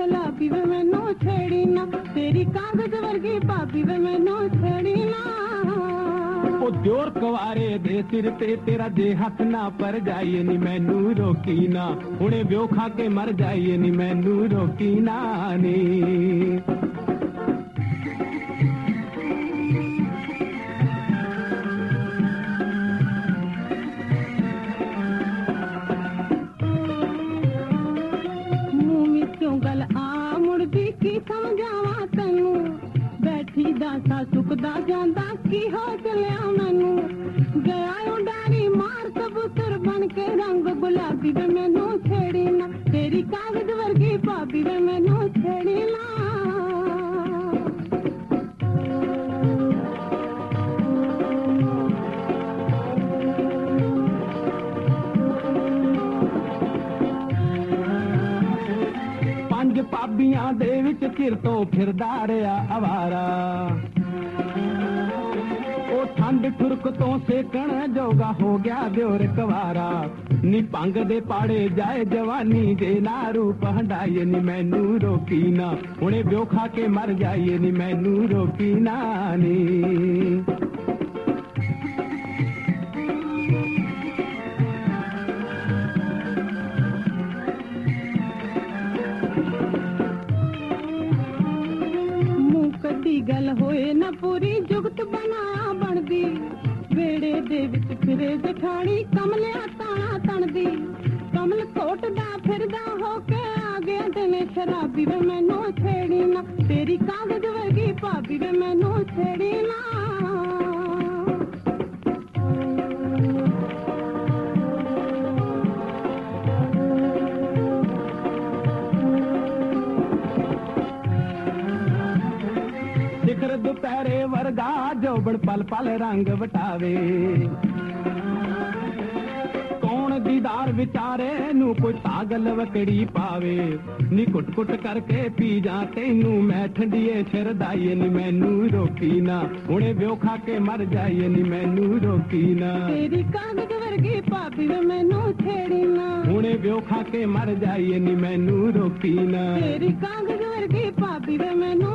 शराबी वे मैनू छेड़ी ना तेरी कागज वर्गी भाभी वे मैनू छेड़ी ना ओ जोर कवारे दे सिर ते तेरा जे हथ ना पर जाइए नी मैनू रोकी ना हुणे ब्यो खा के मर जाइए नी मैनू रोकी ना नी समझावा तैनू बैठी दासा सुखदा जांदा की हो चलिया मैनू गया उडारी मार कबूतर बन के रंग गुलाबी वे मैनू छेड़ी ना तेरी कागज वर्गी भाभी वे मैनू छेड़ी ना ਭਾਬੀਆਂ ਦੇ ਵਿੱਚ ਚਿਰ ਤੋਂ ਫਿਰਦਾ ਰਿਹਾ ਅਵਾਰਾ ਉਹ ਠੰਡ ਠੁਰਕ ਤੋਂ ਸੇਕਣ ਜੋਗਾ ਹੋ ਗਿਆ ਦਿਓਰ ਕਵਾਰਾ ਨੀ ਭੰਗ ਦੇ ਪਾੜੇ ਜਾਏ ਜਵਾਨੀ ਦੇ ਨਾ ਰੂਪ ਹੰਡਾਈਏ ਨੀ ਮੈਨੂੰ ਰੋਕੀ ਨਾ ਹੁਣੇ ਵਿਓ ਖਾ ਕੇ ਮਰ ਜਾਈਏ ਨੀ ਮੈਨੂੰ ਰੋਕੀ ਨਾ ਨੀ गल होए ना पूरी जुगत बनाया बनदी वेड़े दे विच फिरे जठानी कमलिया ताना तणदी कमल कोटदा फिरदा होके आ गया तेने शराबी वे मैनू छेड़ी ना तेरी कागज वर्गी भाभी वे मैनू छेड़ी ना ਦੁਪਹਿਰੇ ਵਰਗਾ ਜੋਬਣ ਪਲ ਪਲ ਰੰਗ ਵਟਾਵੇ ਕੌਣ ਦੀਦਾਰ ਵਿਚਾਰੇ ਨੂੰ ਕੋਈ ਪਾਗਲ ਵਕੜੀ ਪਾਵੇ ਨੀ ਕੁੱਟ ਕੁੱਟ ਕਰਕੇ ਪੀ ਜਾ ਤੈਨੂੰ ਮੈਂ ਠੰਡੀਏ ਸ਼ਰਦਾਈਏ ਨੀ ਮੈਨੂੰ ਰੋਕੀ ਨਾ ਹੁਣੇ ਵਿਓ ਖਾ ਕੇ ਮਰ ਜਾਈਏ ਨੀ ਮੈਨੂੰ ਰੋਕੀ ਨਾ ਤੇਰੀ ਕਾਗਜ਼ ਵਰਗੀ ਭਾਬੀ ਵੇ ਮੈਨੂੰ ਛੇੜੀ ਨਾ ਹੁਣੇ ਵਿਓ ਖਾ ਕੇ ਮਰ ਜਾਈਏ ਨੀ ਮੈਨੂੰ ਰੋਕੀ ਨਾ ਤੇਰੀ ਕਾਗਜ਼ ਵਰਗੀ ਭਾਬੀ ਵੇ ਮੈਨੂੰ